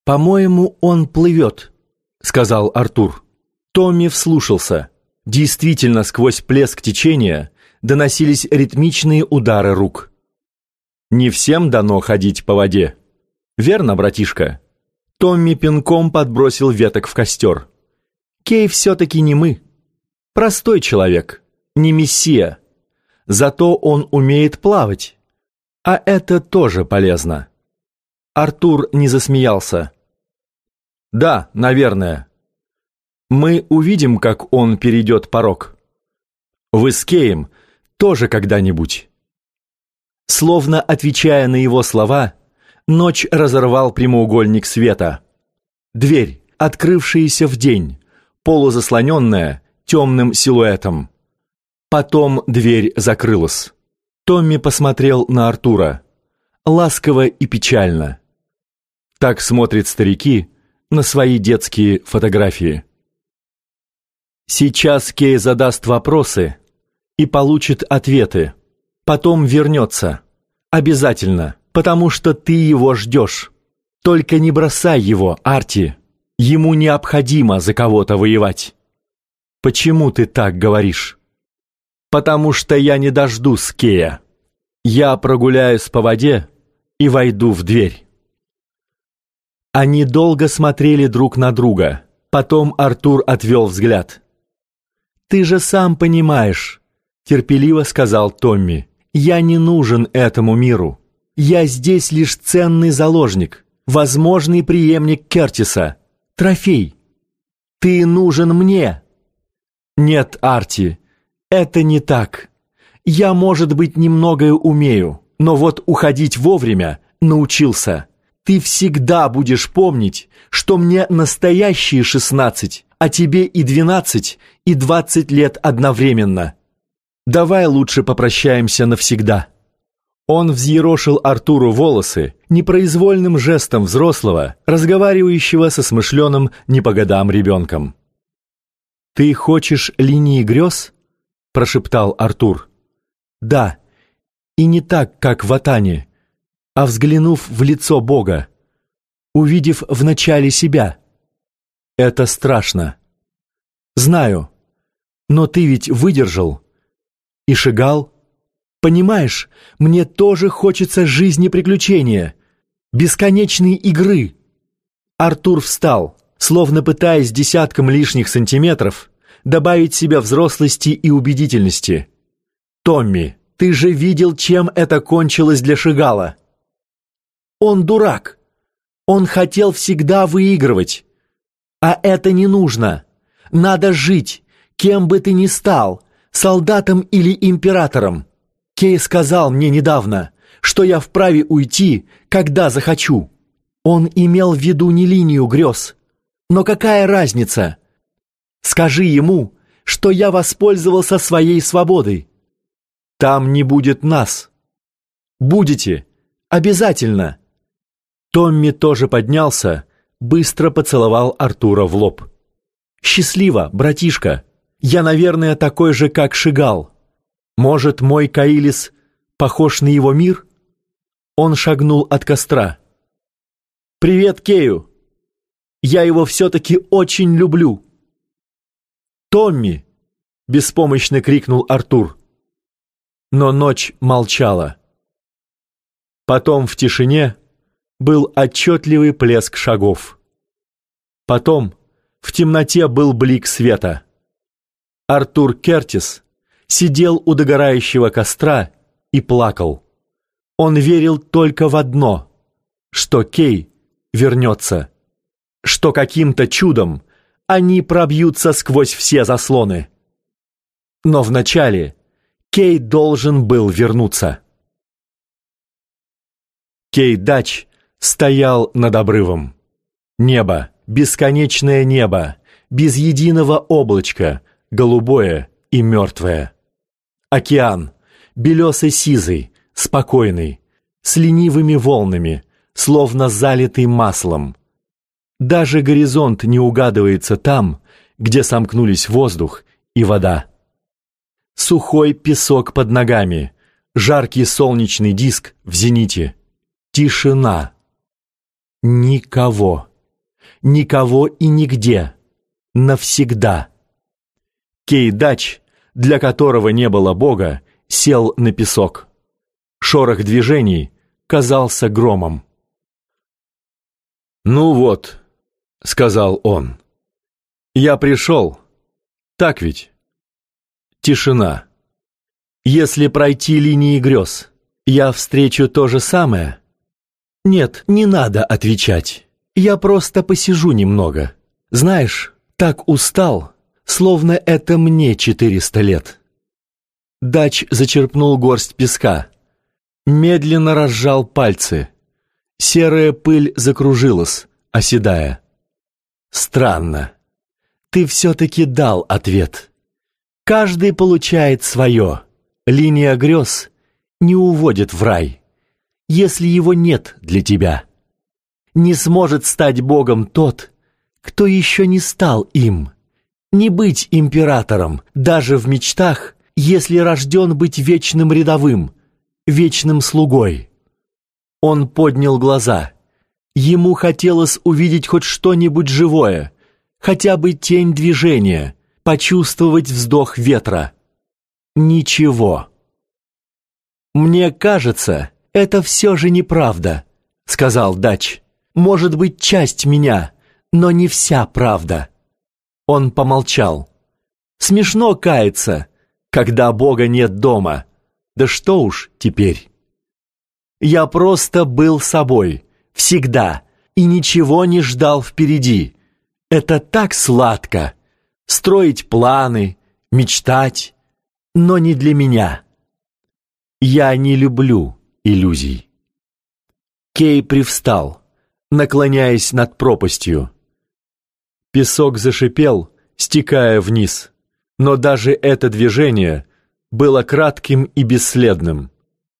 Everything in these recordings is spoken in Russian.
«По-моему, он плывет», — сказал Артур. Томми вслушался. Действительно, сквозь плеск течения доносились ритмичные удары рук. «Не всем дано ходить по воде. Верно, братишка?» Томми пинком подбросил веток в костер. «Кей все-таки не мы. Простой человек, не мессия. Зато он умеет плавать. А это тоже полезно». Артур не засмеялся. «Да, наверное. Мы увидим, как он перейдет порог. Вы с Кеем тоже когда-нибудь». Словно отвечая на его слова, ночь разорвал прямоугольник света. Дверь, открывшаяся в день, полузаслоненная темным силуэтом. Потом дверь закрылась. Томми посмотрел на Артура. Ласково и печально. Так смотрят старики на свои детские фотографии. Сейчас Кей задаст вопросы и получит ответы. Потом вернется. Обязательно, потому что ты его ждешь. Только не бросай его, Арти. Ему необходимо за кого-то воевать. Почему ты так говоришь? Потому что я не дождусь Кея. Я прогуляюсь по воде и войду в дверь. Они долго смотрели друг на друга. Потом Артур отвел взгляд. «Ты же сам понимаешь», — терпеливо сказал Томми, «я не нужен этому миру. Я здесь лишь ценный заложник, возможный преемник Кертиса, трофей. Ты нужен мне». «Нет, Арти, это не так. Я, может быть, немногое умею, но вот уходить вовремя научился. Ты всегда будешь помнить, что мне настоящие 16, а тебе и 12, и 20 лет одновременно. Давай лучше попрощаемся навсегда». Он взъерошил Артуру волосы непроизвольным жестом взрослого, разговаривающего со смышленым не по годам ребенком. «Ты хочешь линии грез?» – прошептал Артур. «Да, и не так, как в Атане, а взглянув в лицо Бога, увидев вначале себя. Это страшно. Знаю, но ты ведь выдержал. И Шагал. Понимаешь, мне тоже хочется жизни приключения, бесконечной игры». Артур встал, словно пытаясь десятком лишних сантиметров добавить себе взрослости и убедительности. «Томми, ты же видел, чем это кончилось для Шагала. Он дурак. Он хотел всегда выигрывать. А это не нужно. Надо жить, кем бы ты ни стал, солдатом или императором. Кей сказал мне недавно, что я вправе уйти, когда захочу. Он имел в виду не линию грез. Но какая разница? Скажи ему, что я воспользовался своей свободой. Там не будет нас. Будете. Обязательно». Томми тоже поднялся, быстро поцеловал Артура в лоб. «Счастливо, братишка. Я, наверное, такой же, как Шагал. Может, мой Каилис похож на его мир?» Он шагнул от костра. «Привет Кею. Я его все-таки очень люблю». «Томми!» — беспомощно крикнул Артур. Но ночь молчала. Потом в тишине был отчетливый плеск шагов. Потом в темноте был блик света. Артур Кертис сидел у догорающего костра и плакал. Он верил только в одно, что Кей вернется, что каким-то чудом они пробьются сквозь все заслоны. Но вначале Кей должен был вернуться. Кей Дач стоял над обрывом. Небо, бесконечное небо, без единого облачка, голубое и мертвое. Океан, белесо-сизый, спокойный, с ленивыми волнами, словно залитый маслом. Даже горизонт не угадывается там, где сомкнулись воздух и вода. Сухой песок под ногами, жаркий солнечный диск в зените. Тишина. Никого. никого и нигде, навсегда. Кей-Дач, для которого не было Бога, сел на песок. Шорох движений казался громом. «Ну вот», — сказал он, — «я пришел. Так ведь?» Тишина. «Если пройти линии грез, я встречу то же самое?» «Нет, не надо отвечать. Я просто посижу немного. Знаешь, так устал, словно это мне 400 лет». Дач зачерпнул горсть песка, медленно разжал пальцы. Серая пыль закружилась, оседая. «Странно. Ты все-таки дал ответ. Каждый получает свое. Линия грез не уводит в рай, если его нет для тебя. Не сможет стать Богом тот, кто еще не стал им. Не быть императором, даже в мечтах, если рожден быть вечным рядовым, вечным слугой». Он поднял глаза. Ему хотелось увидеть хоть что-нибудь живое, хотя бы тень движения, почувствовать вздох ветра. Ничего. «Мне кажется, это все же неправда», — сказал Дач. «Может быть, часть меня, но не вся правда». Он помолчал. «Смешно каяться, когда Бога нет дома. Да что уж теперь. Я просто был собой, всегда, и ничего не ждал впереди. Это так сладко — строить планы, мечтать, но не для меня. Я не люблю иллюзий». Кей привстал, наклоняясь над пропастью. Песок зашипел, стекая вниз, но даже это движение было кратким и бесследным.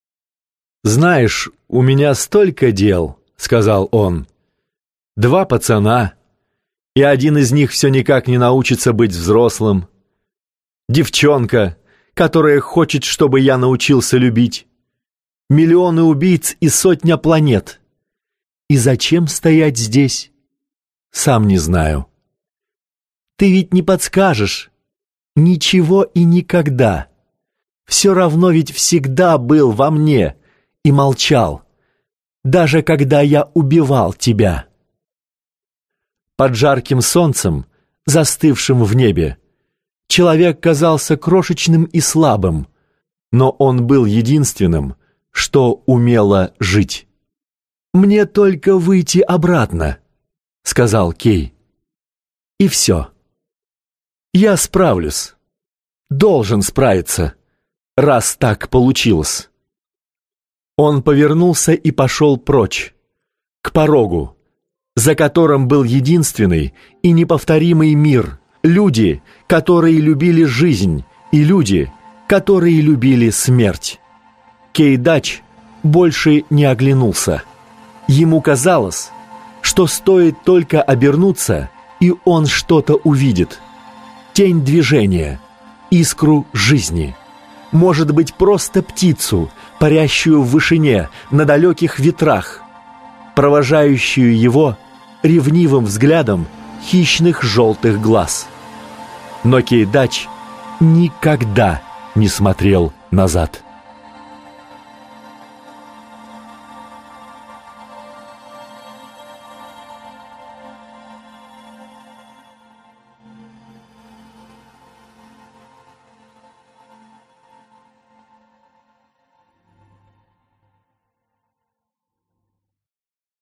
«Знаешь, у меня столько дел», — сказал он. 2 пацана, и один из них все никак не научится быть взрослым. Девчонка, которая хочет, чтобы я научился любить. Миллионы убийц и 100 планет. И зачем стоять здесь? Сам не знаю. Ты ведь не подскажешь. Ничего и никогда. Все равно ведь всегда был во мне и молчал, даже когда я убивал тебя. Под жарким солнцем, застывшим в небе, человек казался крошечным и слабым, но он был единственным, что умело жить. «Мне только выйти обратно», — сказал Кей. «И все. Я справлюсь. Должен справиться, раз так получилось». Он повернулся и пошел прочь, к порогу, за которым был единственный и неповторимый мир, люди, которые любили жизнь, и люди, которые любили смерть. Кей-Дач больше не оглянулся. Ему казалось, что стоит только обернуться, и он что-то увидит. Тень движения, искру жизни. Может быть, просто птицу, парящую в вышине, на далеких ветрах, провожающую его ревнивым взглядом хищных желтых глаз. Но Кей-Дач никогда не смотрел назад.